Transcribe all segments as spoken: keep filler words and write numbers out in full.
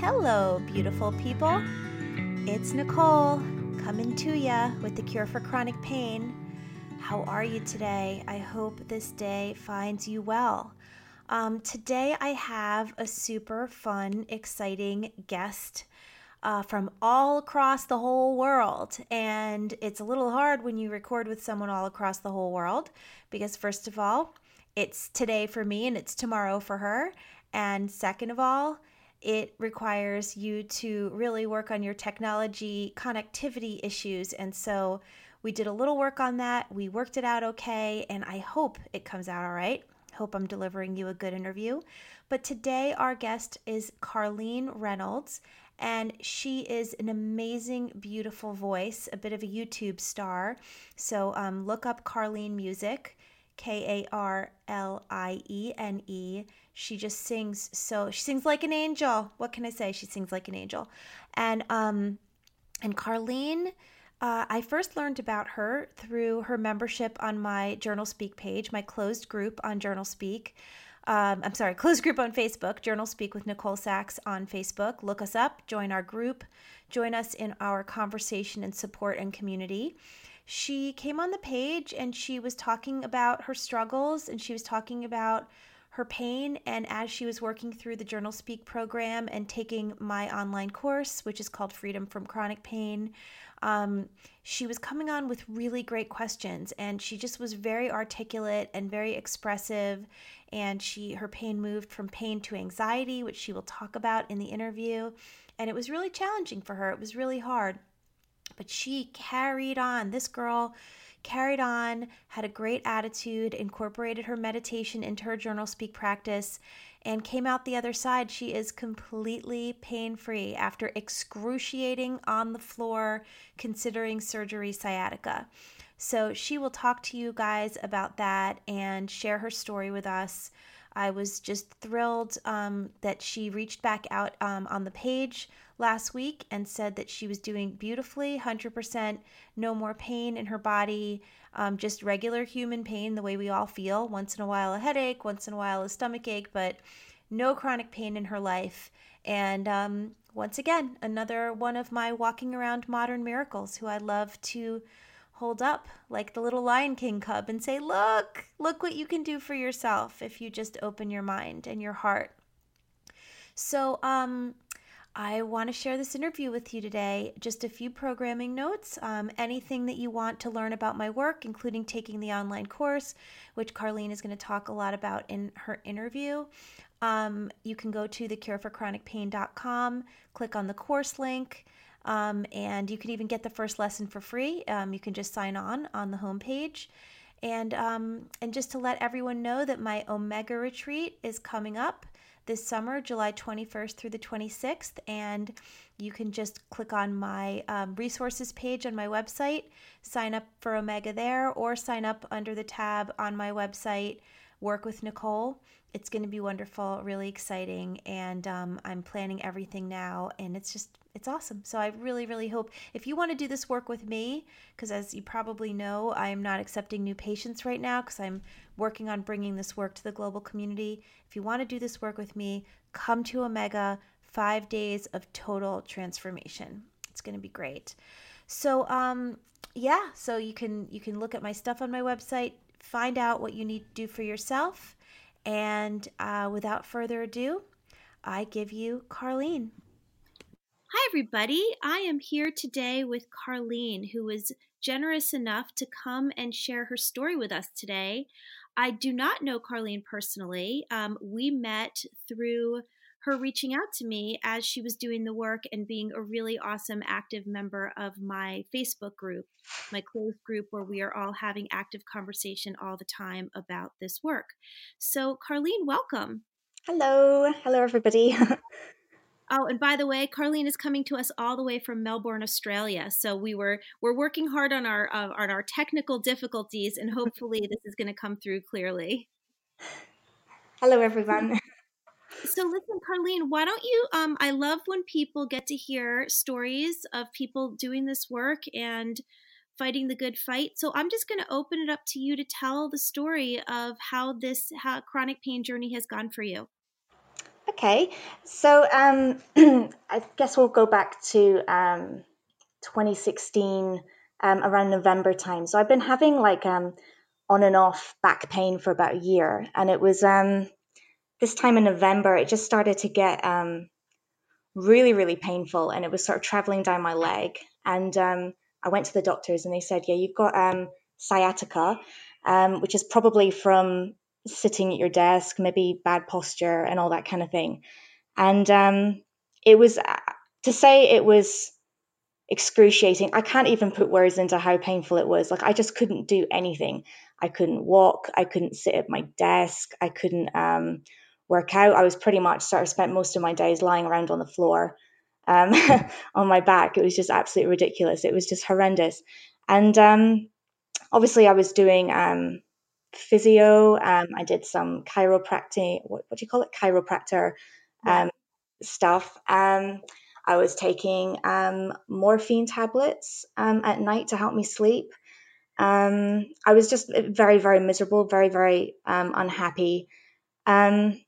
Hello, beautiful people. It's Nicole coming to ya with the cure for chronic pain. How are you today? I hope this day finds you well. Um, today I have a super fun, exciting guest uh, from all across the whole world. And it's a little hard when you record with someone all across the whole world because, first of all, it's today for me and it's tomorrow for her. And second of all, it requires you to really work on your technology connectivity issues. And so we did a little work on that. We worked it out okay, and I hope it comes out all right. Hope I'm delivering you a good interview. But today our guest is Carleen Reynolds, and she is an amazing, beautiful voice, a bit of a YouTube star. So um, look up Carleen Music, K A R L I E N E. She just sings so, she sings like an angel. What can I say? She sings like an angel. And, um, and Carleen, uh, I first learned about her through her membership on my Journal Speak page, my closed group on Journal Speak. Um, I'm sorry, closed group on Facebook, Journal Speak with Nicole Sachs on Facebook. Look us up, join our group, join us in our conversation and support and community. She came on the page and she was talking about her struggles and she was talking about her pain. And as she was working through the Journal Speak program and taking my online course, which is called Freedom from Chronic Pain, um, she was coming on with really great questions. And she just was very articulate and very expressive. And she her pain moved from pain to anxiety, which she will talk about in the interview. And it was really challenging for her. It was really hard. But she carried on. This girl carried on, had a great attitude, incorporated her meditation into her Journal Speak practice, and came out the other side. She is completely pain-free after excruciating on the floor, considering surgery sciatica. So she will talk to you guys about that and share her story with us. I was just thrilled um, that she reached back out um, on the page last week and said that she was doing beautifully, one hundred percent no more pain in her body, um, just regular human pain the way we all feel, once in a while a headache, once in a while a stomach ache, but no chronic pain in her life. And um, once again, another one of my walking around modern miracles who I love to hold up like the little Lion King cub and say, look, look what you can do for yourself if you just open your mind and your heart. So um, I want to share this interview with you today. Just a few programming notes, um, anything that you want to learn about my work, including taking the online course, which Carleen is going to talk a lot about in her interview. Um, you can go to the cure for chronic pain dot com, click on the course link. Um, and you can even get the first lesson for free. Um, you can just sign on on the homepage. And, um, and just to let everyone know that my Omega Retreat is coming up this summer, July twenty-first through the twenty-sixth. And you can just click on my um, resources page on my website, sign up for Omega there, or sign up under the tab on my website, Work with Nicole. It's going to be wonderful, really exciting. And um, I'm planning everything now. And it's just It's awesome. So I really, really hope if you want to do this work with me, because as you probably know, I am not accepting new patients right now because I'm working on bringing this work to the global community. If you want to do this work with me, come to Omega, five days of total transformation. It's going to be great. So um, yeah, so you can you can look at my stuff on my website, find out what you need to do for yourself. And uh, without further ado, I give you Carleen. Hi, everybody. I am here today with Carleen, who was generous enough to come and share her story with us today. I do not know Carleen personally. Um, we met through her reaching out to me as she was doing the work and being a really awesome active member of my Facebook group, my closed group where we are all having active conversation all the time about this work. So, Carleen, welcome. Hello. Hello, everybody. Oh, and by the way, Carleen is coming to us all the way from Melbourne, Australia. So we were we're working hard on our uh, on our technical difficulties, and hopefully this is going to come through clearly. Hello, everyone. So listen, Carleen, why don't you? Um, I love when people get to hear stories of people doing this work and fighting the good fight. So I'm just going to open it up to you to tell the story of how this how chronic pain journey has gone for you. Okay, so um, I guess we'll go back to um, twenty sixteen, um, around November time. So I've been having like um, on and off back pain for about a year, and it was um, this time in November, it just started to get um, really, really painful, and it was sort of traveling down my leg. And um, I went to the doctors, and they said, "Yeah, you've got um, sciatica, um, which is probably from sitting at your desk, maybe bad posture, and all that kind of thing." And um, it was uh, to say it was excruciating. I can't even put words into how painful it was. Like I just couldn't do anything. I couldn't walk. I couldn't sit at my desk. I couldn't um, work out. I was pretty much sort of spent most of my days lying around on the floor, um, on my back. It was just absolutely ridiculous. It was just horrendous. And um, obviously, I was doing um, physio. Um, I did some chiropractic. What, what do you call it? Chiropractor. Yeah. Um, stuff. Um, I was taking um, morphine tablets um, at night to help me sleep. Um, I was just very, very miserable, very, very um, unhappy. Um,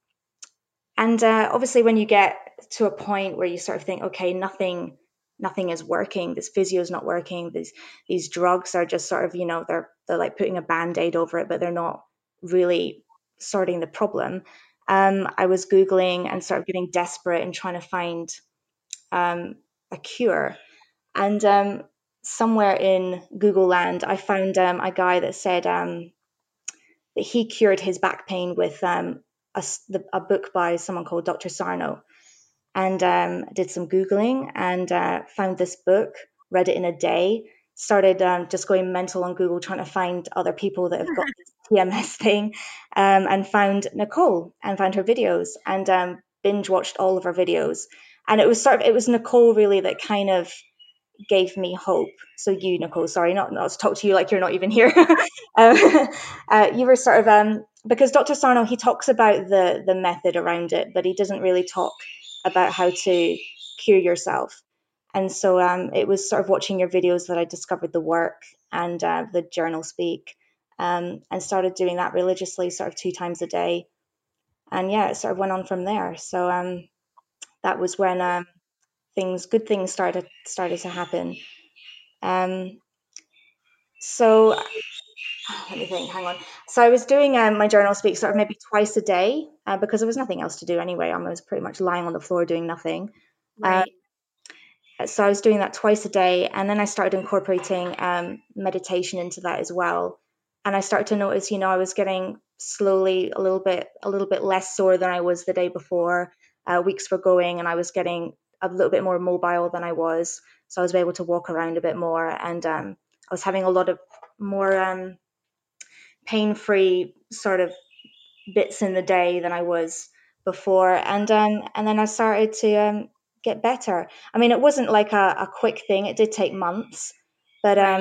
and uh, obviously, when you get to a point where you sort of think, okay, nothing, nothing is working. This physio is not working. These these drugs are just sort of, you know, they're they're like putting a band-aid over it, but they're not really sorting the problem. Um, I was googling and sort of getting desperate and trying to find um, a cure. And um, somewhere in Google land, I found um, a guy that said um, that he cured his back pain with um, a, a book by someone called Doctor Sarno. And um, did some Googling and uh, found this book, read it in a day, started um, just going mental on Google trying to find other people that have got this T M S thing, um, and found Nicole and found her videos and um, binge watched all of her videos. And it was sort of, it was Nicole really that kind of gave me hope. So you, Nicole, sorry, not not to talk to you like you're not even here. um, uh, you were sort of um, because Doctor Sarno, he talks about the the method around it, but he doesn't really talk about how to cure yourself. And so um, it was sort of watching your videos that I discovered the work and uh, the journal speak, um, and started doing that religiously, sort of two times a day. And yeah, it sort of went on from there. So um, that was when um, things, good things started started to happen. Um, so let me think, hang on. So I was doing um, my journal speak sort of maybe twice a day uh, because there was nothing else to do anyway. I was pretty much lying on the floor doing nothing. Uh, Right. so I was doing that twice a day, and then I started incorporating um, meditation into that as well. And I started to notice, you know, I was getting slowly a little bit, a little bit less sore than I was the day before. Uh, weeks were going, and I was getting a little bit more mobile than I was. So I was able to walk around a bit more, and um, I was having a lot of more um, pain-free sort of bits in the day than I was before. And um, and then I started to um, get better. I mean, it wasn't like a, a quick thing. It did take months, but um, Right.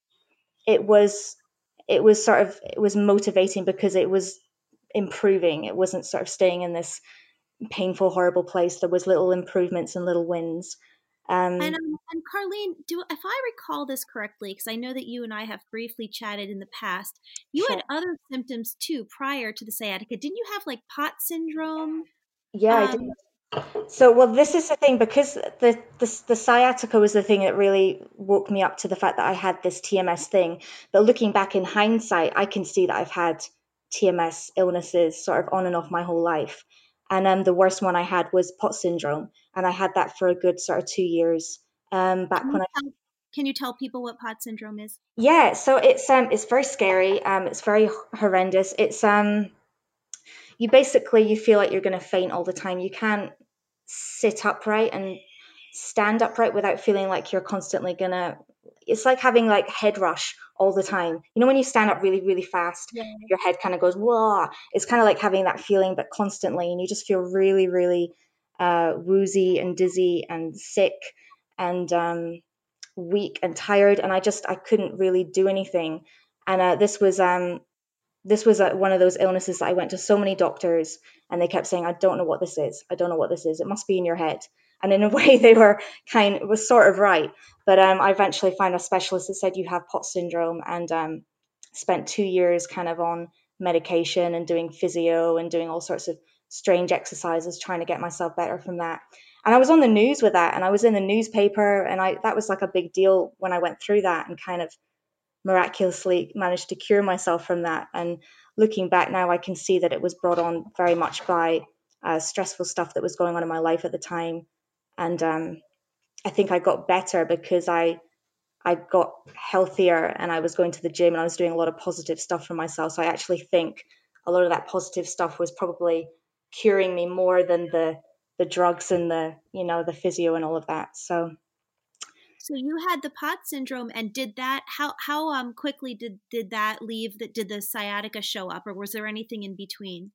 it was it was sort of it was motivating because it was improving. It wasn't sort of staying in this painful, horrible place. There was little improvements and little wins. And Um, um, and Carlene, do if I recall this correctly, because I know that you and I have briefly chatted in the past, you sure. had other symptoms too prior to the sciatica. Didn't you have like pot syndrome? Yeah, I did. Um, So, well, this is the thing because the, the the sciatica was the thing that really woke me up to the fact that I had this T M S thing. But looking back in hindsight, I can see that I've had T M S illnesses sort of on and off my whole life. And um, the worst one I had was pot syndrome, and I had that for a good sort of two years. Um, can back you when I tell can you tell people what pot syndrome is? yeah, so it's um it's very scary. Um, it's very horrendous. It's um you basically you feel like you're going to faint all the time. You can't sit upright and stand upright without feeling like you're constantly gonna it's like having like head rush all the time. You know when you stand up really really fast, Yeah. your head kind of goes whoa. It's kind of like having that feeling but constantly, and you just feel really really uh woozy and dizzy and sick and um weak and tired, and I just I couldn't really do anything. And uh, this was um this was a, one of those illnesses that I went to so many doctors, and they kept saying, I don't know what this is. I don't know what this is. It must be in your head. And in a way, they were kind of, was sort of right. But um, I eventually found a specialist that said you have pot syndrome, and um, spent two years kind of on medication and doing physio and doing all sorts of strange exercises trying to get myself better from that. And I was on the news with that, and I was in the newspaper, and I that was like a big deal when I went through that and kind of miraculously managed to cure myself from that. And looking back now, I can see that it was brought on very much by uh, stressful stuff that was going on in my life at the time. And um, I think I got better because I I got healthier, and I was going to the gym, and I was doing a lot of positive stuff for myself. So I actually think a lot of that positive stuff was probably curing me more than the the drugs and the you know the physio and all of that. So So you had the POTS syndrome, and did that, how how um quickly did did that leave, that did the sciatica show up, or was there anything in between?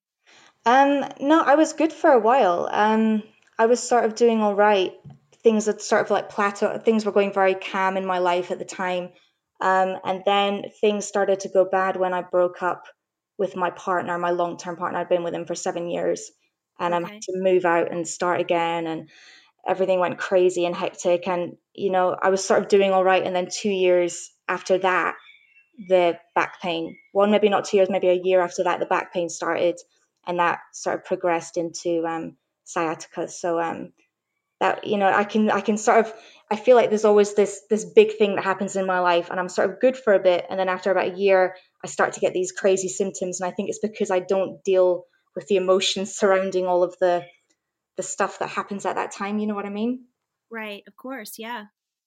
Um, no, I was good for a while. Um, I was sort of doing all right. Things had sort of like plateau. Things were going very calm in my life at the time. Um, and then things started to go bad when I broke up with my partner, my long-term partner. I'd been with him for seven years, and I had Okay. to move out and start again, and everything went crazy and hectic. And you know, I was sort of doing all right, and then two years after that, the back pain. One, maybe not two years, maybe a year after that, the back pain started, and that sort of progressed into um, sciatica. So um, that you know, I can I can sort of I feel like there's always this this big thing that happens in my life, and I'm sort of good for a bit, and then after about a year, I start to get these crazy symptoms, and I think it's because I don't deal with the emotions surrounding all of the the stuff that happens at that time. You know what I mean? Right, of course, yeah.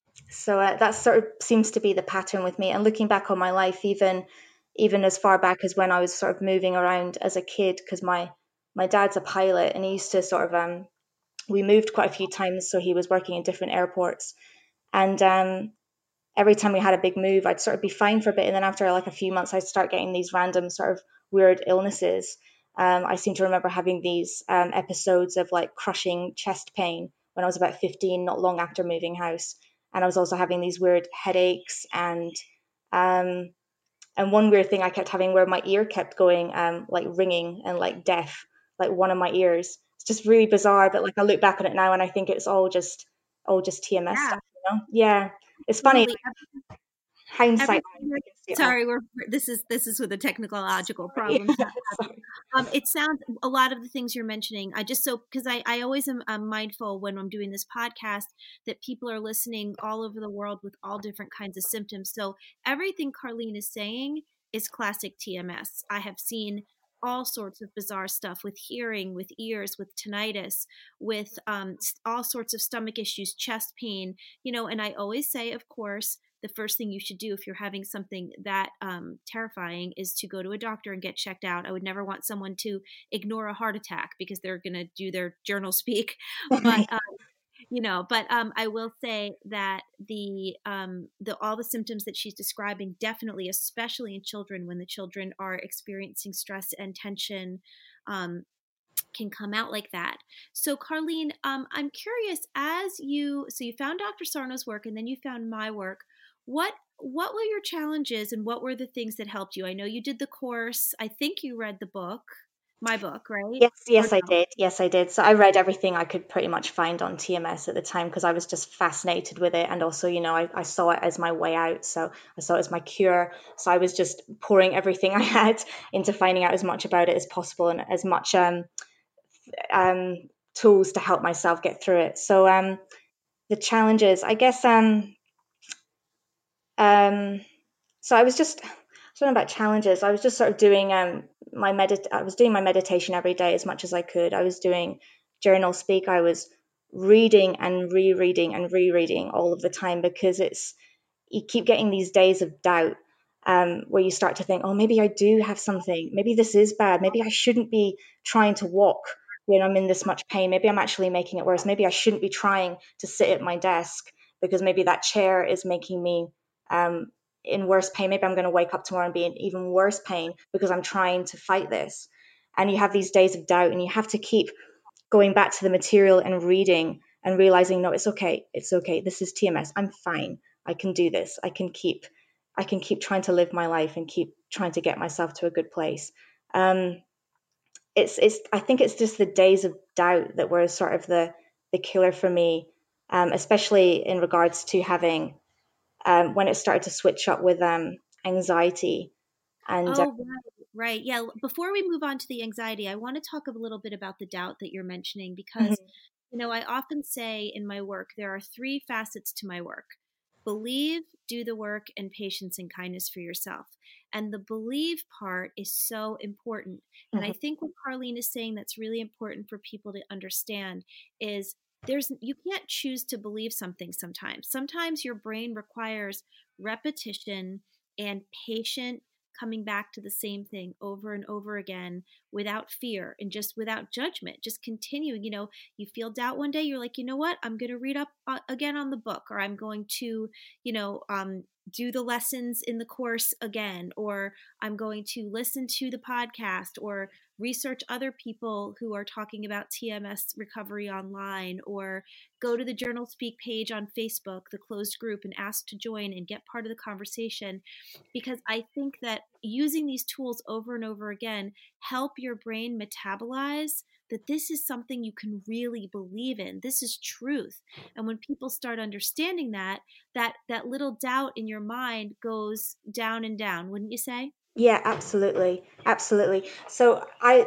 So uh, that sort of seems to be the pattern with me. And looking back on my life, even even as far back as when I was sort of moving around as a kid, because my my dad's a pilot, and he used to sort of um we moved quite a few times, so he was working in different airports, and um every time we had a big move, I'd sort of be fine for a bit, and then after like a few months, I'd start getting these random sort of weird illnesses. Um, I seem to remember having these um, episodes of like crushing chest pain when I was about fifteen, not long after moving house, and I was also having these weird headaches, and um, and one weird thing I kept having where my ear kept going um, like ringing and like deaf, like one of my ears. It's just really bizarre, but like I look back on it now and I think it's all just all just T M S Yeah, stuff, you know? Yeah, it's funny absolutely. hindsight, Everything I you're, can see it now. sorry, we're this is this is with the technological Sorry. problems. Sorry. Um, it sounds, a lot of the things you're mentioning. I just, so because I I always am I'm mindful when I'm doing this podcast that people are listening all over the world with all different kinds of symptoms. So everything Carlene is saying is classic T M S. I have seen all sorts of bizarre stuff with hearing, with ears, with tinnitus, with um, all sorts of stomach issues, chest pain, you know. And I always say, of course, the first thing you should do if you're having something that um, terrifying is to go to a doctor and get checked out. I would never want someone to ignore a heart attack because they're going to do their journal speak. But um, you know, but um, I will say that the um, the all the symptoms that she's describing, definitely, especially in children, when the children are experiencing stress and tension, um, can come out like that. So, Carlene, um, I'm curious, as you, so you found Doctor Sarno's work and then you found my work. What what were your challenges, and what were the things that helped you? I know you did the course. I think you read the book, my book, right? Yes, Or yes, I no? did. Yes, I did. So I read everything I could pretty much find on T M S at the time because I was just fascinated with it. And also, you know, I, I saw it as my way out. So I saw it as my cure. So I was just pouring everything I had into finding out as much about it as possible and as much um, um, tools to help myself get through it. So um, the challenges, I guess, um, um, so I was just talking about challenges. I was just sort of doing um my medit I was doing my meditation every day as much as I could. I was doing journal speak. I was reading and rereading and rereading all of the time because it's you keep getting these days of doubt um, where you start to think, oh, maybe I do have something. Maybe this is bad. Maybe I shouldn't be trying to walk when I'm in this much pain. Maybe I'm actually making it worse. Maybe I shouldn't be trying to sit at my desk because maybe that chair is making me um, in worse pain. Maybe I'm going to wake up tomorrow and be in even worse pain because I'm trying to fight this. And you have these days of doubt, and you have to keep going back to the material and reading and realizing, no, it's okay. It's okay. This is T M S. I'm fine. I can do this. I can keep, I can keep trying to live my life and keep trying to get myself to a good place. Um, it's, it's, I think it's just the days of doubt that were sort of the, the killer for me, um, especially in regards to having, um, when it started to switch up with um, anxiety and uh, Oh, right. Right. Yeah. Before we move on to the anxiety, I want to talk a little bit about the doubt that you're mentioning because, Mhm. you know, I often say in my work, there are three facets to my work: believe, do the work, and patience and kindness for yourself. And the believe part is so important. And I Mhm. think what Carlene is saying that's really important for people to understand is there's you can't choose to believe something sometimes. Sometimes your brain requires repetition and patient coming back to the same thing over and over again without fear and just without judgment, just continuing. You know, you feel doubt one day, you're like, you know what, I'm going to read up uh, again on the book, or I'm going to, you know, um, do the lessons in the course again, or I'm going to listen to the podcast or research other people who are talking about T M S recovery online, or go to the Journal Speak page on Facebook, the closed group, and ask to join and get part of the conversation. Because I think that using these tools over and over again help your brain metabolize that this is something you can really believe in. This is truth. And when people start understanding that, that that little doubt in your mind goes down and down, wouldn't you say? Yeah, absolutely. Absolutely. So I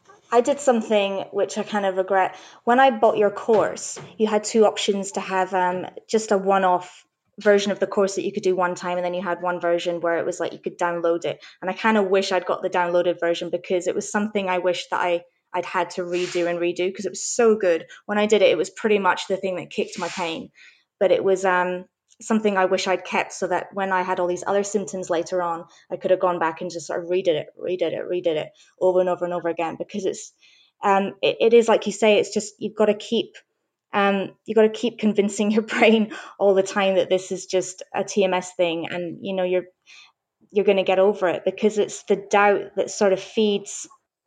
I did something which I kind of regret. When I bought your course, you had two options to have um, just a one-off version of the course that you could do one time, and then you had one version where it was like you could download it. And I kind of wish I'd got the downloaded version because it was something I wish that I I'd had to redo and redo because it was so good. When I did it, it was pretty much the thing that kicked my pain, but it was um, something I wish I'd kept so that when I had all these other symptoms later on, I could have gone back and just sort of redid it, redid it, redid it over and over and over again because it's um, it, it is like you say, it's just you've got to keep um, you've got to keep convincing your brain all the time that this is just a T M S thing, and you know you're you're going to get over it because it's the doubt that sort of feeds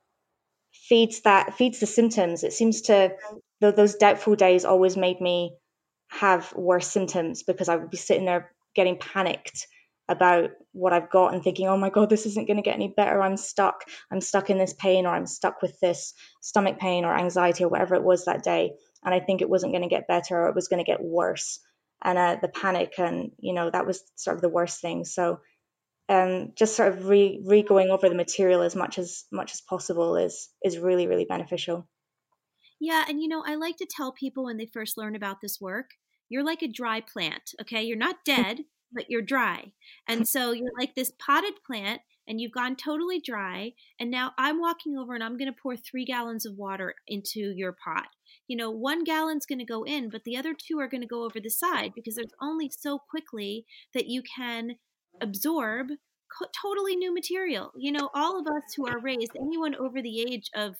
feeds that feeds the symptoms. It seems to th- those doubtful days always made me have worse symptoms because I would be sitting there getting panicked about what I've got and thinking, oh my God, this isn't going to get any better. I'm stuck. I'm stuck in this pain, or I'm stuck with this stomach pain or anxiety or whatever it was that day. And I think it wasn't going to get better, or it was going to get worse. And uh, the panic, and you know, that was sort of the worst thing. So um, just sort of re re going over the material as much as much as possible is is really really beneficial. Yeah, and you know, I like to tell people when they first learn about this work, you're like a dry plant, okay? You're not dead, but you're dry. And so you're like this potted plant and you've gone totally dry. And now I'm walking over and I'm going to pour three gallons of water into your pot. You know, one gallon's going to go in, but the other two are going to go over the side because there's only so quickly that you can absorb co- totally new material. You know, all of us who are raised, anyone over the age of,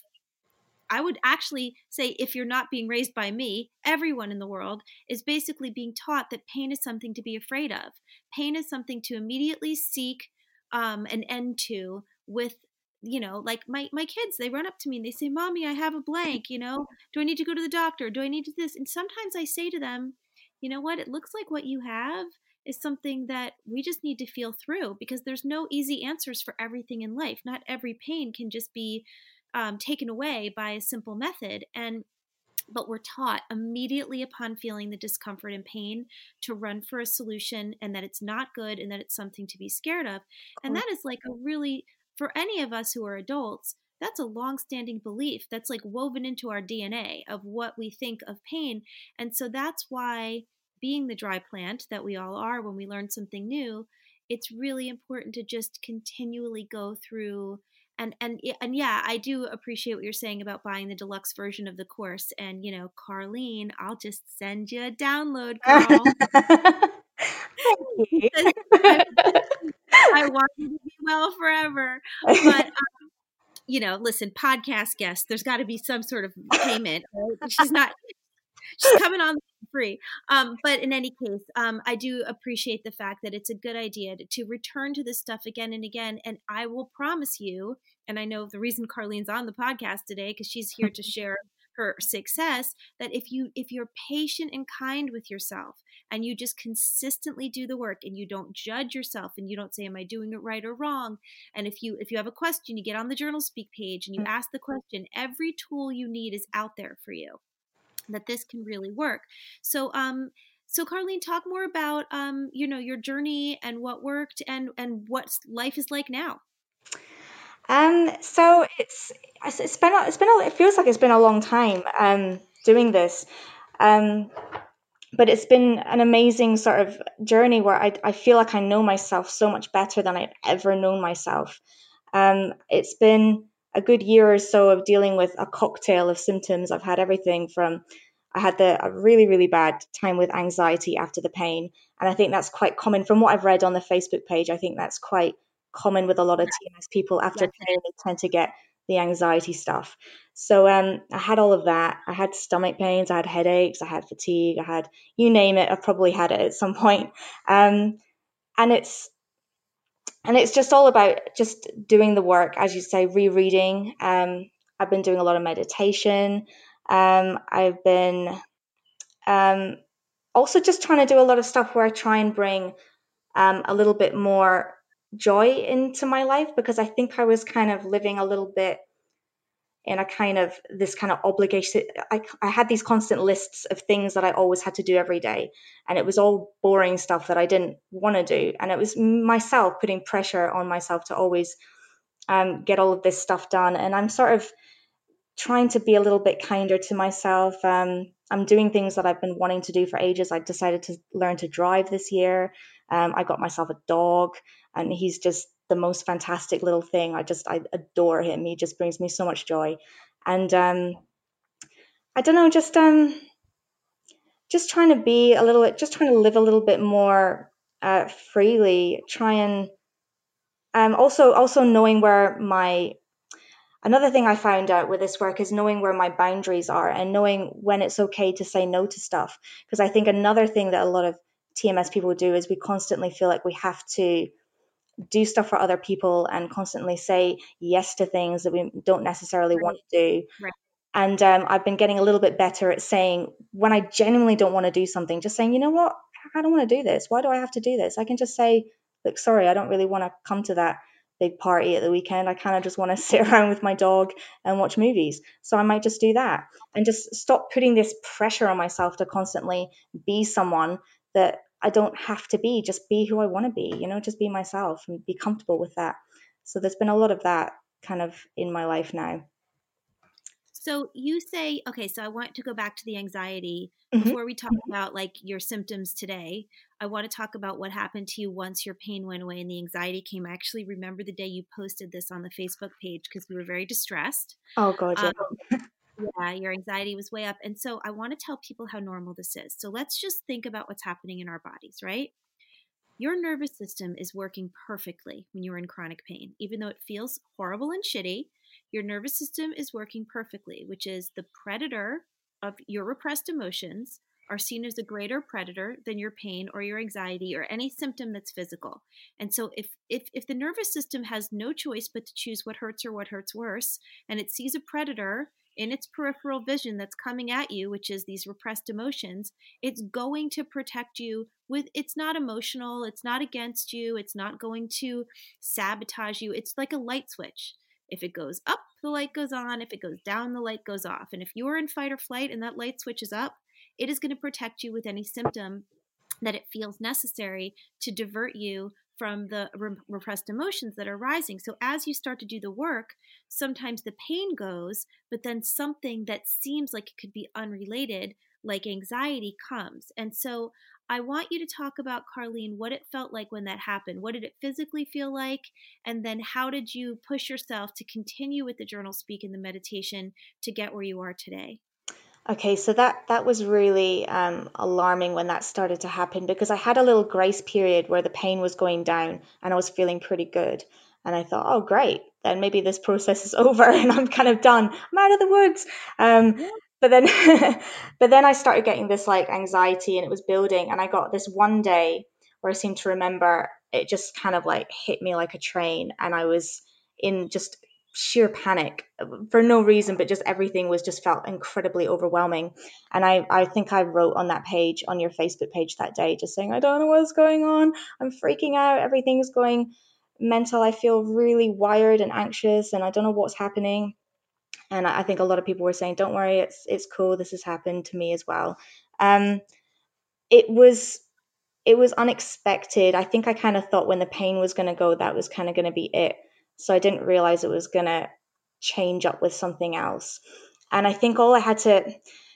I would actually say, if you're not being raised by me, everyone in the world is basically being taught that pain is something to be afraid of. Pain is something to immediately seek um, an end to with, you know, like my, my kids, they run up to me and they say, Mommy, I have a blank, you know, do I need to go to the doctor? Do I need to do this? And sometimes I say to them, you know what, it looks like what you have is something that we just need to feel through because there's no easy answers for everything in life. Not every pain can just be um, taken away by a simple method. And but we're taught immediately upon feeling the discomfort and pain to run for a solution, and that it's not good and that it's something to be scared of. And that is like a really, for any of us who are adults, that's a long-standing belief that's like woven into our D N A of what we think of pain. And so that's why, being the dry plant that we all are when we learn something new, it's really important to just continually go through. And and and yeah, I do appreciate what you're saying about buying the deluxe version of the course. And you know, Carlene, I'll just send you a download, girl. Thank you. Because I, I want you to be well forever. But um, you know, listen, podcast guest, there's got to be some sort of payment. Right? She's not. She's coming on free. Um, but in any case, um, I do appreciate the fact that it's a good idea to, to return to this stuff again and again. And I will promise you, and I know the reason Carlene's on the podcast today, because she's here to share her success, that if you if you're patient and kind with yourself and you just consistently do the work and you don't judge yourself and you don't say, am I doing it right or wrong? And if you if you have a question, you get on the Journal Speak page and you ask the question. Every tool you need is out there for you, that this can really work. So, um, so Carlene, talk more about, um, you know, your journey and what worked and, and what life is like now. Um, so it's it's it's been a- it's been a, it feels like it's been a long time um doing this. Um, but it's been an amazing sort of journey where I I feel like I know myself so much better than I'd ever known myself. Um, it's been a good year or so of dealing with a cocktail of symptoms. I've had everything from I had the a really really bad time with anxiety after the pain, and I think that's quite common from what I've read on the Facebook page. I think that's quite common with a lot of T M S people after Yes, pain. They tend to get the anxiety stuff. So um, I had all of that. I had stomach pains, I had headaches, I had fatigue, I had you name it. I've probably had it at some point. Um, and it's and it's just all about just doing the work, as you say, rereading. Um, I've been doing a lot of meditation. Um, I've been um, also just trying to do a lot of stuff where I try and bring um, a little bit more joy into my life because I think I was kind of living a little bit in a kind of this kind of obligation. I, I had these constant lists of things that I always had to do every day, and it was all boring stuff that I didn't want to do. And it was myself putting pressure on myself to always um, get all of this stuff done. And I'm sort of trying to be a little bit kinder to myself. Um, I'm doing things that I've been wanting to do for ages. I decided to learn to drive this year. Um, I got myself a dog, and he's just the most fantastic little thing. I just I adore him. He just brings me so much joy, and um, I don't know, just um, just trying to be a little, just trying to live a little bit more uh, freely. Try and um, also also knowing where my Another thing I found out with this work is knowing where my boundaries are and knowing when it's okay to say no to stuff. Because I think another thing that a lot of T M S people do is we constantly feel like we have to do stuff for other people and constantly say yes to things that we don't necessarily want right, to do. right. And um, I've been getting a little bit better at saying when I genuinely don't want to do something, just saying, you know what, I don't want to do this. Why do I have to do this? I can just say, look, sorry, I don't really want to come to that big party at the weekend. I kind of just want to sit around with my dog and watch movies. So I might just do that and just stop putting this pressure on myself to constantly be someone that I don't have to be. Just be who I want to be, you know, just be myself and be comfortable with that. So there's been a lot of that kind of in my life now. So you say, okay, so I want to go back to the anxiety. Hmm. Before we talk about like your symptoms today, I want to talk about what happened to you once your pain went away and the anxiety came. I actually remember the day you posted this on the Facebook page because we were very distressed. Oh God, yeah. Um, yeah, your anxiety was way up. And so I want to tell people how normal this is. So let's just think about what's happening in our bodies, right? Your nervous system is working perfectly when you're in chronic pain. Even though it feels horrible and shitty, your nervous system is working perfectly, which is the predator of your repressed emotions are seen as a greater predator than your pain or your anxiety or any symptom that's physical. And so if if if the nervous system has no choice but to choose what hurts or what hurts worse, and it sees a predator in its peripheral vision that's coming at you, which is these repressed emotions, it's going to protect you with it's not emotional, it's not against you, it's not going to sabotage you. It's like a light switch. If it goes up, the light goes on. If it goes down, the light goes off. And if you're in fight or flight and that light switch is up, it is going to protect you with any symptom that it feels necessary to divert you from the re- repressed emotions that are rising. So as you start to do the work, sometimes the pain goes, but then something that seems like it could be unrelated, like anxiety, comes. And so I want you to talk about, Carlene, what it felt like when that happened. What did it physically feel like? And then how did you push yourself to continue with the journal speak and the meditation to get where you are today? Okay, so that that was really um, alarming when that started to happen because I had a little grace period where the pain was going down and I was feeling pretty good, and I thought, oh great, then maybe this process is over and I'm kind of done. I'm out of the woods. Um, Yeah. but then, but then I started getting this like anxiety and it was building, and I got this one day where I seem to remember it just kind of like hit me like a train, and I was in just sheer panic for no reason, but just everything was just felt incredibly overwhelming. And I, I think I wrote on that page, on your Facebook page that day, just saying, I don't know what's going on. I'm freaking out. Everything's going mental. I feel really wired and anxious, and I don't know what's happening. And I, I think a lot of people were saying, don't worry, it's it's cool. This has happened to me as well. Um, it was it was unexpected. I think I kind of thought when the pain was going to go, that was kind of going to be it. So I didn't realize it was going to change up with something else. And I think all I had to,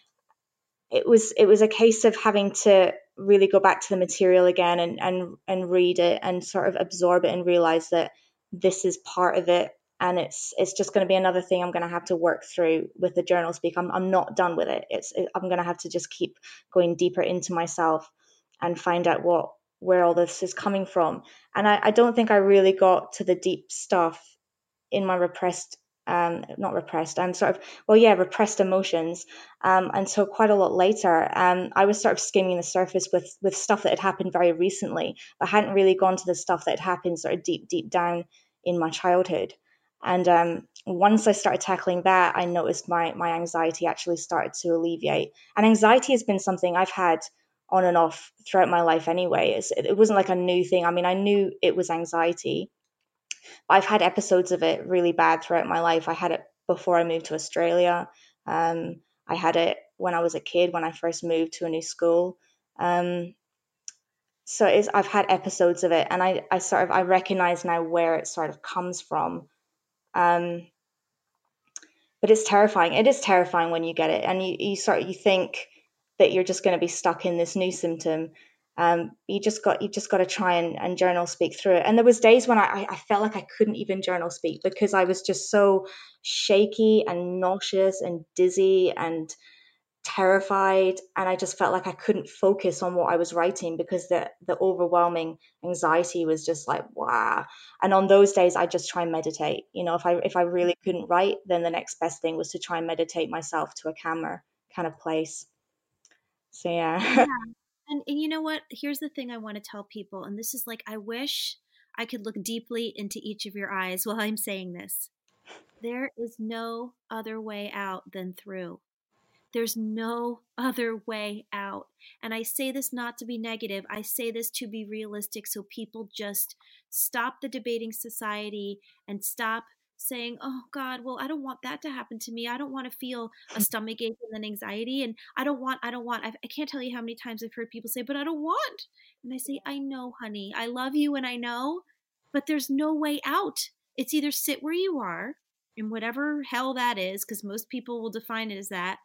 it was it was a case of having to really go back to the material again and and and read it and sort of absorb it and realize that this is part of it, and it's it's just going to be another thing I'm going to have to work through with the journal speak. I'm I'm not done with it. It's it, I'm going to have to just keep going deeper into myself and find out what where all this is coming from. And I, I don't think I really got to the deep stuff in my repressed um not repressed I'm sort of well yeah repressed emotions um until quite a lot later. um I was sort of skimming the surface with with stuff that had happened very recently, but hadn't really gone to the stuff that had happened sort of deep deep down in my childhood. And um once I started tackling that, I noticed my my anxiety actually started to alleviate. And anxiety has been something I've had on and off throughout my life anyway. It's, it wasn't like a new thing. I mean, I knew it was anxiety. I've had episodes of it really bad throughout my life. I had it before I moved to Australia. Um, I had it when I was a kid, when I first moved to a new school. Um, so it's, I've had episodes of it, and I, I sort of I recognize now where it sort of comes from. Um, but it's terrifying. It is terrifying when you get it, and you, you sort of you think that you're just going to be stuck in this new symptom. Um, you just got you just got to try and, and journal speak through it. And there was days when I, I felt like I couldn't even journal speak because I was just so shaky and nauseous and dizzy and terrified, and I just felt like I couldn't focus on what I was writing because the the overwhelming anxiety was just like wow. And on those days I just try and meditate. You know, if I if I really couldn't write, then the next best thing was to try and meditate myself to a calmer kind of place. So yeah. Yeah. And, and you know what? Here's the thing I want to tell people. And this is like, I wish I could look deeply into each of your eyes while I'm saying this. There is no other way out than through. There's no other way out. And I say this not to be negative. I say this to be realistic so people just stop the debating society and stop saying, oh God, well, I don't want that to happen to me. I don't want to feel a stomach ache and then anxiety. And I don't want, I don't want, I, I can't tell you how many times I've heard people say, but I don't want. And I say, I know, honey, I love you and I know, but there's no way out. It's either sit where you are in whatever hell that is, because most people will define it as that,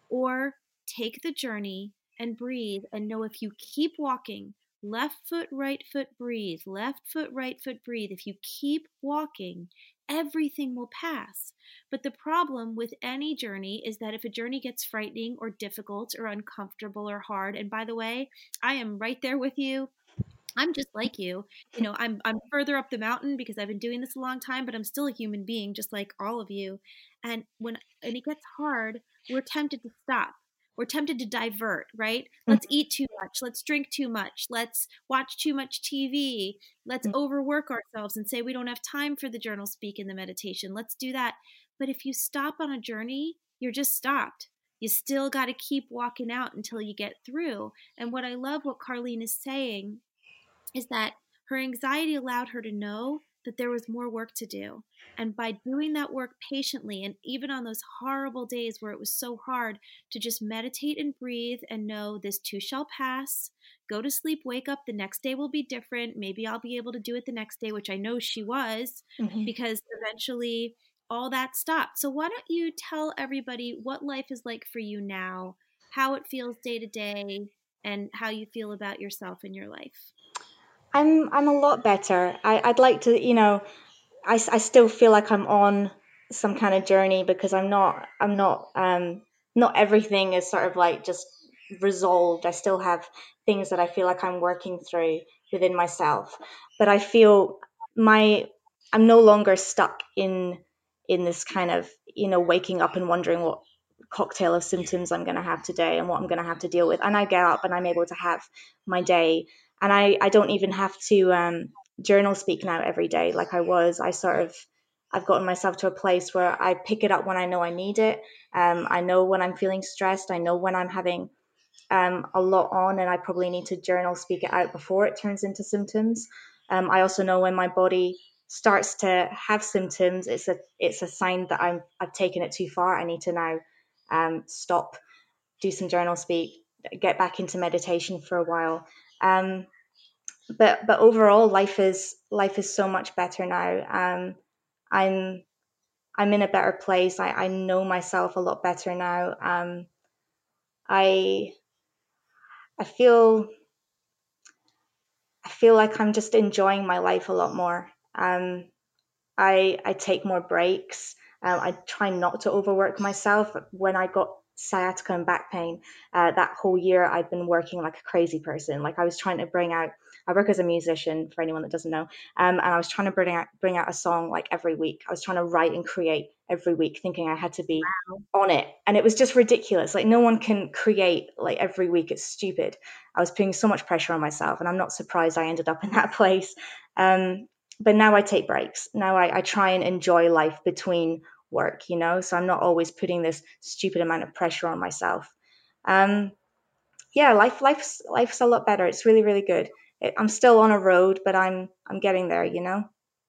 or take the journey and breathe and know if you keep walking, left foot, right foot, breathe, left foot, right foot, breathe. If you keep walking, everything will pass. But the problem with any journey is that if a journey gets frightening or difficult or uncomfortable or hard, and by the way, I am right there with you. I'm just like you. You know, I'm I'm further up the mountain because I've been doing this a long time, but I'm still a human being just like all of you. And when and it gets hard, we're tempted to stop. We're tempted to divert, right? Let's eat too much. Let's drink too much. Let's watch too much T V. Let's overwork ourselves and say we don't have time for the journal speak and the meditation. Let's do that. But if you stop on a journey, you're just stopped. You still got to keep walking out until you get through. And what I love what Carlene is saying is that her anxiety allowed her to know that there was more work to do. And by doing that work patiently, and even on those horrible days where it was so hard, to just meditate and breathe and know this too shall pass, go to sleep, wake up, the next day will be different. Maybe I'll be able to do it the next day, which I know she was, Mm-hmm. because eventually all that stopped. So, why don't you tell everybody what life is like for you now, how it feels day to day, and how you feel about yourself and your life? I'm I'm a lot better. I, I'd like to, you know, I, I still feel like I'm on some kind of journey because I'm not I'm not um not everything is sort of like just resolved. I still have things that I feel like I'm working through within myself, but I feel my I'm no longer stuck in in this kind of, you know, waking up and wondering what cocktail of symptoms I'm going to have today and what I'm going to have to deal with. And I get up and I'm able to have my day, and I I don't even have to um journal speak now every day like I was. I sort of I've gotten myself to a place where I pick it up when I know I need it. Um, I know when I'm feeling stressed. I know when I'm having um, a lot on, and I probably need to journal speak it out before it turns into symptoms. Um, I also know when my body starts to have symptoms, it's a it's a sign that I'm I've taken it too far. I need to now um, stop, do some journal speak, get back into meditation for a while. Um, but but overall life is life is so much better now. Um I'm I'm in a better place. I, I know myself a lot better now. Um, I I feel I feel like I'm just enjoying my life a lot more. Um, I I take more breaks. Um, I try not to overwork myself. When I got sciatica and back pain, uh, that whole year I've been working like a crazy person. Like I was trying to bring out. I work as a musician for anyone that doesn't know, um, and I was trying to bring out bring out a song like every week. I was trying to write and create every week, thinking I had to be on it, and it was just ridiculous. Like no one can create like every week. It's stupid. I was putting so much pressure on myself, and I'm not surprised I ended up in that place. Um, but now I take breaks. Now I, I try and enjoy life between work, you know, so I'm not always putting this stupid amount of pressure on myself. Um, yeah, life life's life's a lot better. It's really really good. It, I'm still on a road, but I'm I'm getting there, you know.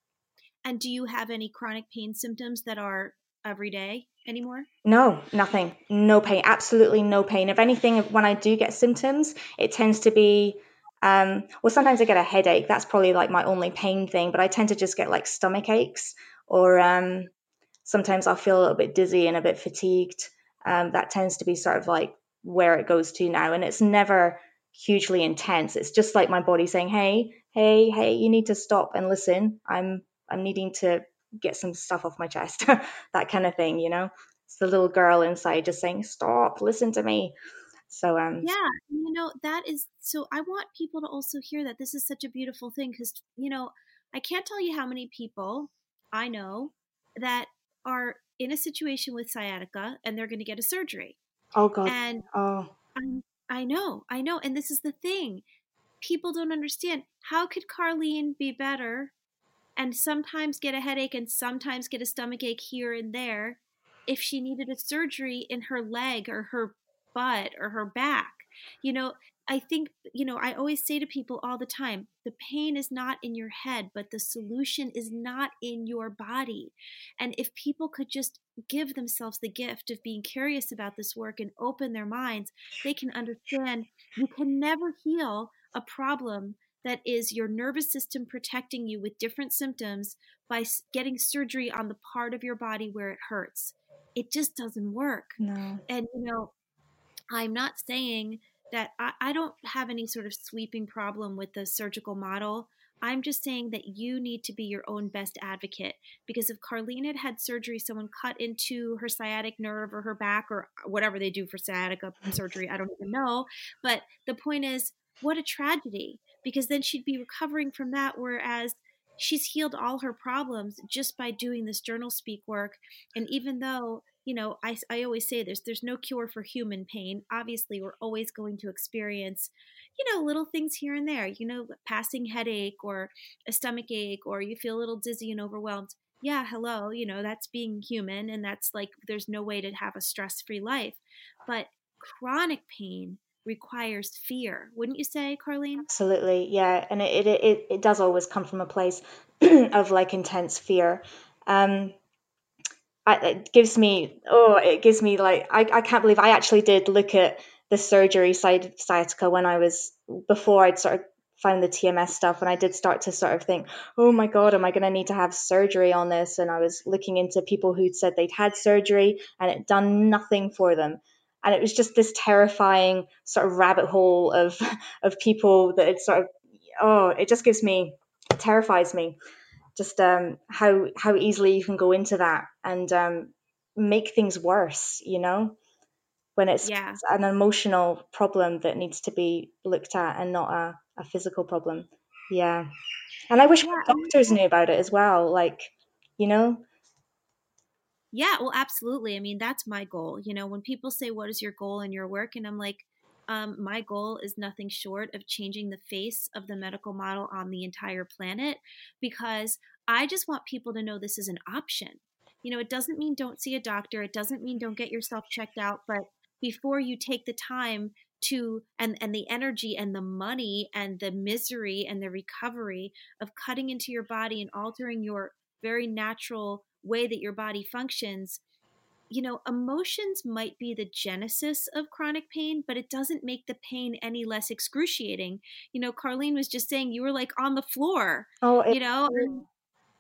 And do you have any chronic pain symptoms that are every day anymore? No, nothing. No pain. Absolutely no pain. If anything, when I do get symptoms, it tends to be, um, well, sometimes I get a headache. That's probably like my only pain thing, but I tend to just get like stomach aches or um, sometimes I'll feel a little bit dizzy and a bit fatigued. Um, that tends to be sort of like where it goes to now. And it's never hugely intense. It's just like my body saying, hey, hey, hey, you need to stop and listen. I'm I'm needing to get some stuff off my chest. That kind of thing, you know? It's the little girl inside just saying, stop, listen to me. So um Yeah, you know, that is so I want people to also hear that this is such a beautiful thing because, you know, I can't tell you how many people I know that are in a situation with sciatica and they're going to get a surgery. oh god. And Oh I'm, I know, I know. And this is the thing. People don't understand. How could Carlene be better and sometimes get a headache and sometimes get a stomach ache here and there if she needed a surgery in her leg or her butt or her back. You know, I think, you know, I always say to people all the time the pain is not in your head, but the solution is not in your body. And if people could just give themselves the gift of being curious about this work and open their minds, they can understand you can never heal a problem that is your nervous system protecting you with different symptoms by getting surgery on the part of your body where it hurts. It just doesn't work. no. And, you know, I'm not saying that I, I don't have any sort of sweeping problem with the surgical model. I'm just saying that you need to be your own best advocate because if Carlene had had surgery, someone cut into her sciatic nerve or her back or whatever they do for sciatica surgery, I don't even know. But the point is, what a tragedy because then she'd be recovering from that. Whereas she's healed all her problems just by doing this journal speak work. And even though you know, I, I always say there's there's no cure for human pain. Obviously, we're always going to experience, you know, little things here and there. You know, passing headache or a stomach ache, or you feel a little dizzy and overwhelmed. Yeah, hello. You know, that's being human, and that's like there's no way to have a stress free life. But chronic pain requires fear, wouldn't you say, Carlene? Absolutely, yeah, and it it it, it does always come from a place of like intense fear. Um, I, it gives me oh, it gives me like I I can't believe I actually did look at the surgery side of sciatica when I was before I'd sort of found the T M S stuff, and I did start to sort of think, oh my God, am I going to need to have surgery on this? And I was looking into people who'd said they'd had surgery and it done nothing for them. And it was just this terrifying sort of rabbit hole of of people that had sort of oh, it just gives me it terrifies me just um, how how easily you can go into that and um, make things worse. You know, when it's Yeah. an emotional problem that needs to be looked at and not a, a physical problem. Yeah, and I wish Yeah. more doctors knew about it as well. Like, you know, Yeah, well, absolutely. I mean, that's my goal. You know, when people say, what is your goal in your work? And I'm like, um, my goal is nothing short of changing the face of the medical model on the entire planet because I just want people to know this is an option. You know, it doesn't mean don't see a doctor, it doesn't mean don't get yourself checked out, but before you take the time to and and the energy and the money and the misery and the recovery of cutting into your body and altering your very natural way that your body functions, you know, emotions might be the genesis of chronic pain, but it doesn't make the pain any less excruciating. You know, Carlene was just saying you were like on the floor, oh, you it's know, true.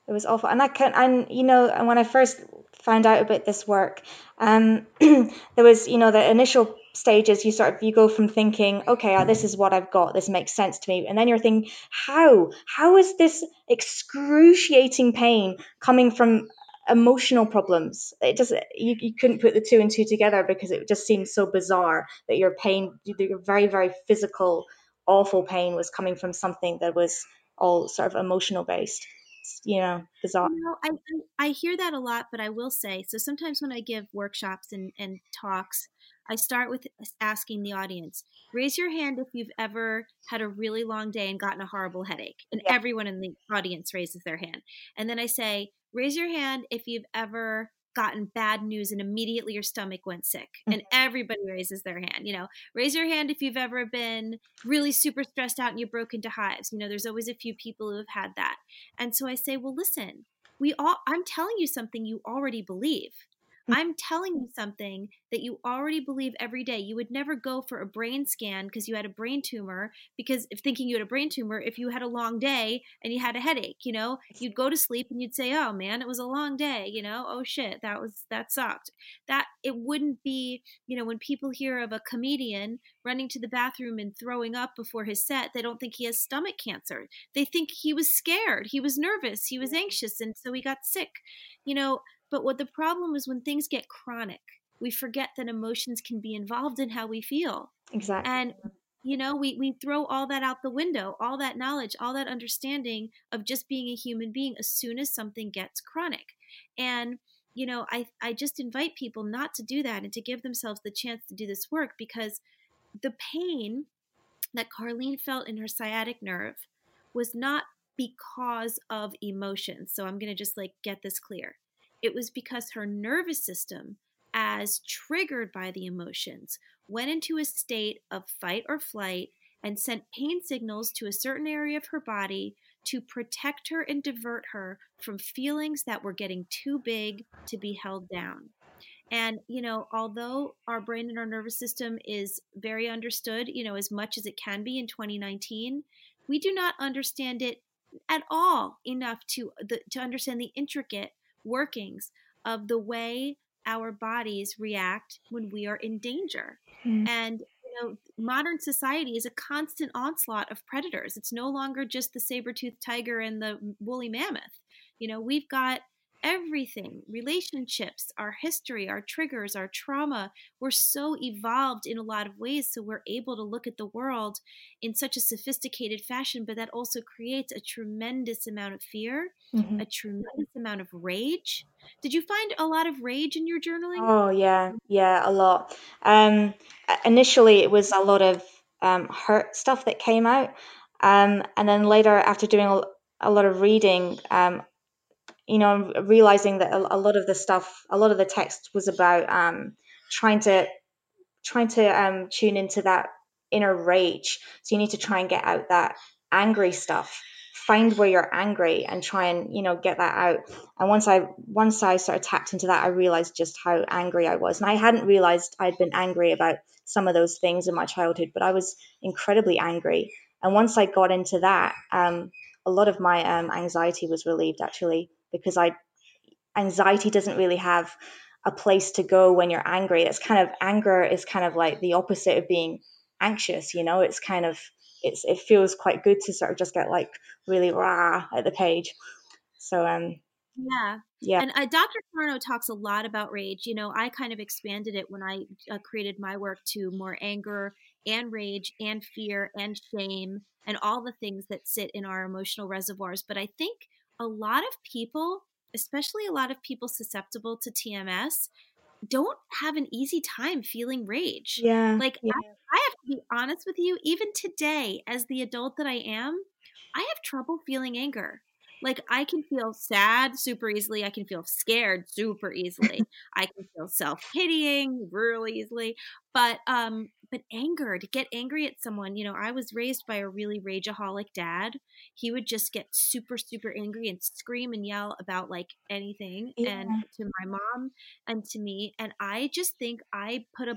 It was awful. And I can, and you know, and when I first found out about this work, um, there was, you know, the initial stages. You sort of you go from thinking, okay, uh, this is what I've got. This makes sense to me, and then you're thinking, how, how is this excruciating pain coming from emotional problems? It just you, you couldn't put the two and two together because it just seemed so bizarre that your pain, your very very physical, awful pain, was coming from something that was all sort of emotional based. You know, bizarre. You know, I I I hear that a lot, but I will say, so sometimes when I give workshops and, and talks, I start with asking the audience, raise your hand if you've ever had a really long day and gotten a horrible headache. And Yeah. everyone in the audience raises their hand. And then I say, raise your hand if you've ever gotten bad news and immediately your stomach went sick. And everybody raises their hand. You know, raise your hand if you've ever been really super stressed out and you broke into hives. You know, there's always a few people who have had that. And so I say, well, listen, we all I'm telling you something you already believe. I'm telling you something that you already believe every day. You would never go for a brain scan because you had a brain tumor, because if thinking you had a brain tumor, if you had a long day and you had a headache, you know, you'd go to sleep and you'd say, oh man, it was a long day, you know, oh shit, that was, that sucked. That it wouldn't be, you know, when people hear of a comedian running to the bathroom and throwing up before his set, they don't think he has stomach cancer. They think he was scared, he was nervous, he was anxious, and so he got sick, you know. But what the problem is, when things get chronic, we forget that emotions can be involved in how we feel. Exactly. And, you know, we, we throw all that out the window, all that knowledge, all that understanding of just being a human being as soon as something gets chronic. And, you know, I, I just invite people not to do that and to give themselves the chance to do this work, because the pain that Carlene felt in her sciatic nerve was not because of emotions. So I'm going to just like get this clear. It was because her nervous system, as triggered by the emotions, went into a state of fight or flight and sent pain signals to a certain area of her body to protect her and divert her from feelings that were getting too big to be held down. And, you know, although our brain and our nervous system is very understood, you know, as much as it can be in twenty nineteen, we do not understand it at all enough to the, to understand the intricate workings of the way our bodies react when we are in danger. Mm. And, you know, modern society is a constant onslaught of predators. It's no longer just the saber-toothed tiger and the woolly mammoth. You know, we've got everything, relationships, our history, our triggers, our trauma. We're so evolved in a lot of ways, so we're able to look at the world in such a sophisticated fashion, but that also creates a tremendous amount of fear, Mm-hmm. a tremendous amount of rage. Did you find a lot of rage in your journaling? Oh yeah, yeah, a lot. Um, initially, it was a lot of um, hurt stuff that came out, um, and then later, after doing a, a lot of reading, um, you know, I'm realizing that a, a lot of the stuff, a lot of the text was about um, trying to trying to um, tune into that inner rage. So you need to try and get out that angry stuff. Find where you're angry and try and you know get that out. And once I once I sort of tapped into that, I realized just how angry I was. And I hadn't realized I'd been angry about some of those things in my childhood, but I was incredibly angry. And once I got into that, um, a lot of my um, anxiety was relieved actually because I anxiety doesn't really have a place to go when you're angry. It's kind of anger is kind of like the opposite of being anxious, you know, it's kind of it's it feels quite good to sort of just get like really rah at the page. So um Yeah. yeah. And uh, doctor Carno talks a lot about rage. You know, I kind of expanded it when I uh, created my work to more anger and rage and fear and shame and all the things that sit in our emotional reservoirs. But I think a lot of people, especially a lot of people susceptible to T M S, don't have an easy time feeling rage. Yeah. Like, Yeah. I, I have to be honest with you, even today, as the adult that I am, I have trouble feeling anger. Like, I can feel sad super easily. I can feel scared super easily. I can feel self-pitying really easily. But um, but anger, to get angry at someone, you know, I was raised by a really rageaholic dad. He would just get super, super angry and scream and yell about like anything. Yeah. And to my mom and to me, and I just think I put a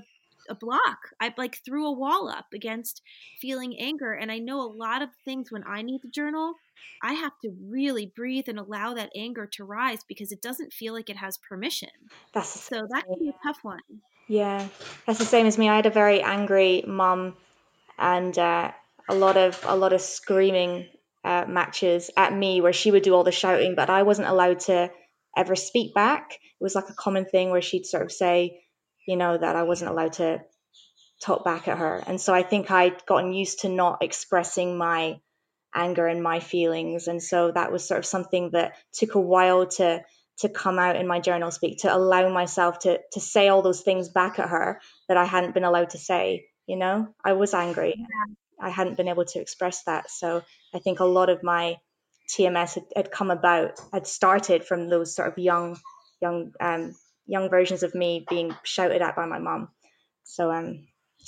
a block. I like threw a wall up against feeling anger. And I know a lot of things when I need to journal, I have to really breathe and allow that anger to rise because it doesn't feel like it has permission. That's the So same that as can be me. a tough one. Yeah, that's the same as me. I had a very angry mum and uh, a lot of a lot of screaming uh, matches at me where she would do all the shouting, but I wasn't allowed to ever speak back. It was like a common thing where she'd sort of say, you know, that I wasn't allowed to talk back at her. And so I think I'd gotten used to not expressing my anger and my feelings. And so that was sort of something that took a while to to come out in my journal speak, to allow myself to to say all those things back at her that I hadn't been allowed to say. You know, I was angry. I hadn't been able to express that. So I think a lot of my T M S had, had come about, had started from those sort of young, young, um, young versions of me being shouted at by my mom. So um,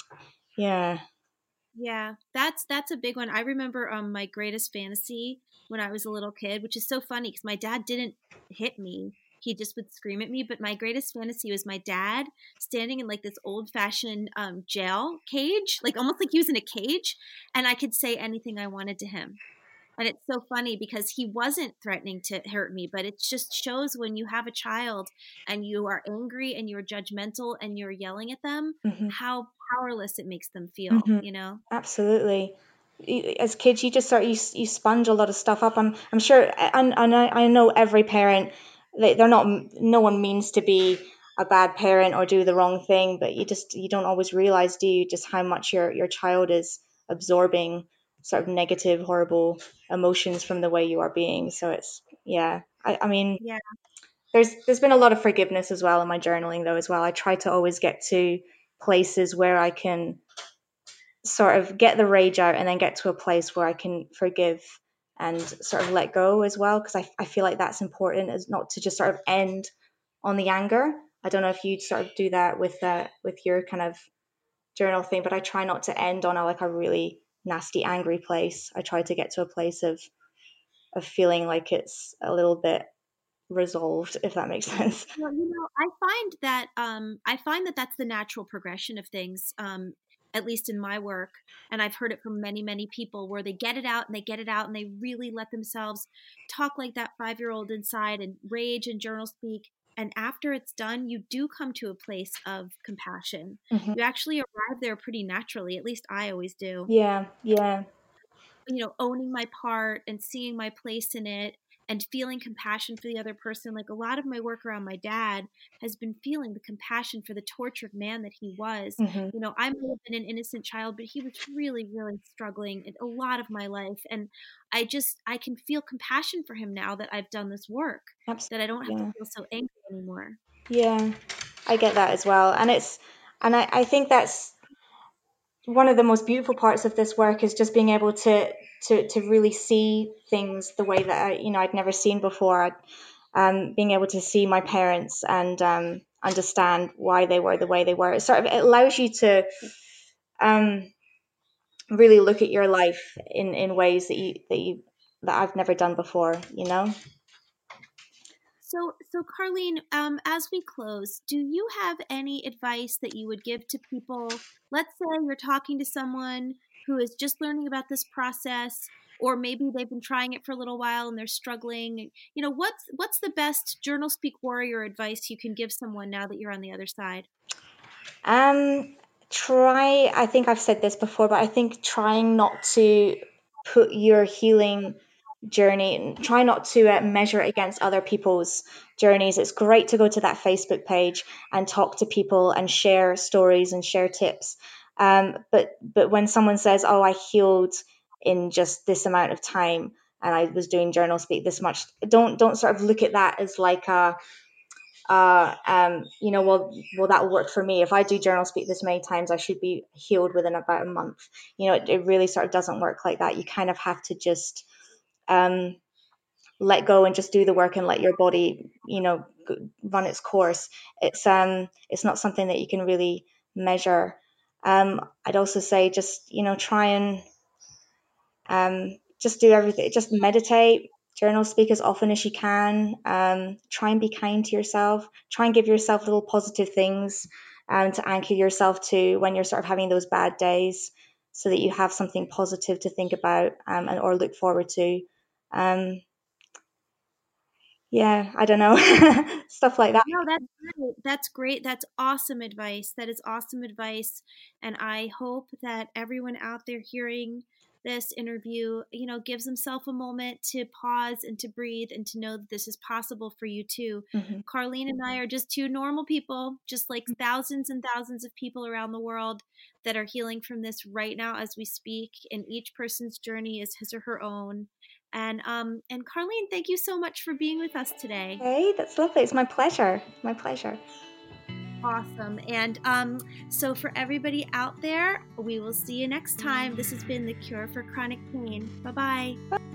yeah. Yeah, that's that's a big one. I remember um my greatest fantasy when I was a little kid, which is so funny because my dad didn't hit me. He just would scream at me, but my greatest fantasy was my dad standing in like this old-fashioned um jail cage, like almost like he was in a cage, and I could say anything I wanted to him. And it's so funny because he wasn't threatening to hurt me, but it just shows when you have a child and you are angry and you're judgmental and you're yelling at them, Hmm. how powerless it makes them feel, Hmm. you know? Absolutely. You- As kids, you just sort of, you, you sponge a lot of stuff up. I'm I'm sure, and, and I, I know every parent, they, they're not, no one means to be a bad parent or do the wrong thing, but you just, you don't always realize, do you, just how much your your child is absorbing sort of negative, horrible emotions from the way you are being. So it's, yeah. I, I mean, Yeah. there's there's been a lot of forgiveness as well in my journaling though as well. I try to always get to places where I can sort of get the rage out and then get to a place where I can forgive and sort of let go as well, because I, I feel like that's important, is not to just sort of end on the anger. I don't know if you sort of do that with uh, with your kind of journal thing, but I try not to end on a like a really nasty angry place. I try to get to a place of of feeling like it's a little bit resolved, if that makes sense. Well, you know, I find that um, I find that that's the natural progression of things, um, at least in my work. And I've heard it from many, many people where they get it out and they get it out and they really let themselves talk like that five year old inside and rage and journal speak. And after it's done, you do come to a place of compassion. Hmm. You actually arrive there pretty naturally. At least I always do. Yeah, yeah. You know, owning my part and seeing my place in it and feeling compassion for the other person. Like a lot of my work around my dad has been feeling the compassion for the tortured man that he was. Hmm. You know, I may have been an innocent child, but he was really, really struggling in a lot of my life. And I just, I can feel compassion for him now that I've done this work, that I Absolutely. don't have to Yeah. feel so angry anymore. Yeah, I get that as well. And it's, and I, I think that's one of the most beautiful parts of this work, is just being able to, to, to really see things the way that I, you know, I'd never seen before. I, um, being able to see my parents and um, understand why they were the way they were. It sort of, it allows you to um, really look at your life in, in ways that you, that you, that I've never done before, you know? So, so Carlene, um, as we close, do you have any advice that you would give to people? Let's say you're talking to someone who is just learning about this process, or maybe they've been trying it for a little while and they're struggling. You know, what's what's the best Journal Speak Warrior advice you can give someone now that you're on the other side? Um, try, I think I've said this before, but I think trying not to put your healing journey, try not to uh, measure it against other people's journeys. It's great to go to that Facebook page and talk to people and share stories and share tips. Um, but but when someone says, "Oh, I healed in just this amount of time and I was doing journal speak this much," don't don't sort of look at that as like a uh, um, you know, well, well, that will work for me. If I do journal speak this many times, I should be healed within about a month. You know, it, it really sort of doesn't work like that. You kind of have to just um, let go and just do the work and let your body, you know, run its course. It's um, it's not something that you can really measure. Um, I'd also say just, you know, try and um, just do everything. Just meditate, journal, speak as often as you can. Um, try and be kind to yourself. Try and give yourself little positive things. um, to anchor yourself to when you're sort of having those bad days, so that you have something positive to think about, um, and or look forward to. Um, yeah, I don't know, stuff like that. No, that's great. That's great. That's awesome advice. That is awesome advice. And I hope that everyone out there hearing this interview, you know, gives himself a moment to pause and to breathe and to know that this is possible for you too. Hmm. Carlene and I are just two normal people, just like thousands and thousands of people around the world that are healing from this right now as we speak. And each person's journey is his or her own. And um and Carlene, thank you so much for being with us today. Okay, that's lovely. It's my pleasure. My pleasure. Awesome. And um, so for everybody out there, we will see you next time. This has been The Cure for Chronic Pain. Bye-bye.